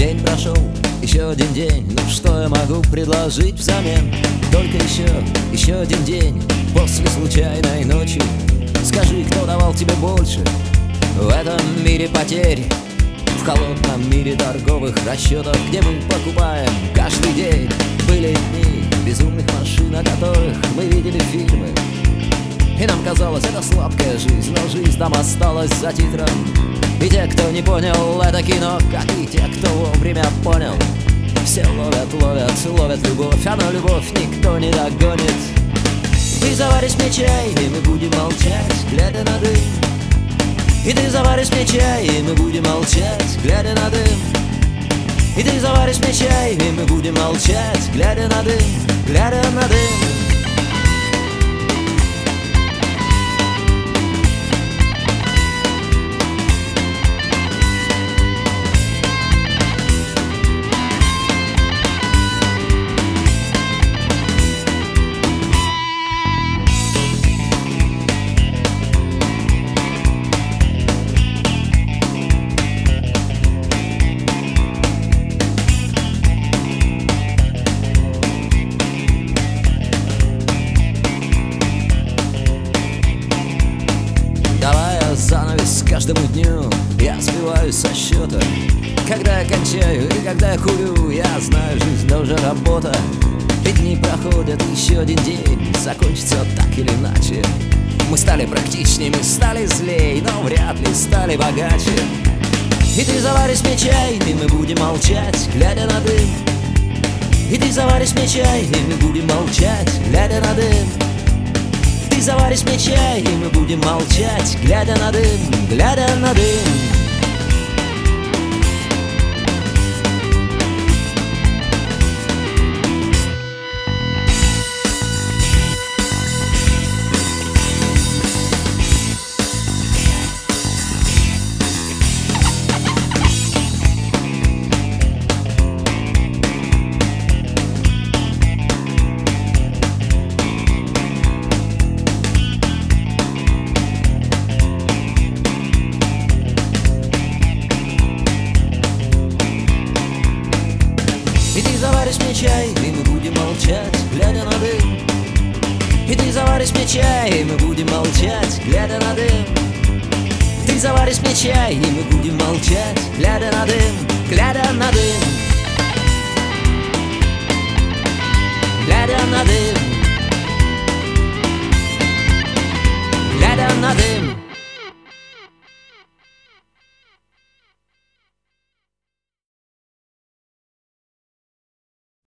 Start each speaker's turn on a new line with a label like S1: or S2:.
S1: День прошел, еще один день. Ну что я могу предложить взамен? Только еще один день после случайной ночи. Скажи, кто давал тебе больше в этом мире потерь, в холодном мире торговых расчетов, где мы покупаем каждый день. Были дни безумных машин, о которых мы видели фильмы, и нам казалось, это сладкая жизнь, но жизнь там осталась за титром. И те, кто не понял это кино, как и те, кто вовремя понял, все ловят любовь, а на любовь никто не догонит. Ты заваришь мне чай, и мы будем молчать, глядя на дым. И ты заваришь мне чай, и мы будем молчать, глядя на дым. И ты заваришь мне чай, и мы будем молчать, глядя на дым, глядя на дым. Занавес каждому дню, я сбиваюсь со счета. Когда я кончаю и когда я курю, я знаю, жизнь тоже работа. И дни проходят, еще один день закончится так или иначе. Мы стали практичнее, мы стали злей, но вряд ли стали богаче. И ты заваришь мне чай, и мы будем молчать, глядя на дым. И ты заваришь мне чай, и мы будем молчать, глядя на дым. Ты заваришь мне чай, и мы будем молчать, глядя на дым, глядя на дым. И ты заваришь мне чай, и мы будем молчать, глядя на дым. И ты заваришь мне чай, и мы будем молчать, глядя на дым. Ты заваришь мне чай, и мы будем молчать, глядя на дым, глядя на дым. Глядя на дым, глядя на дым.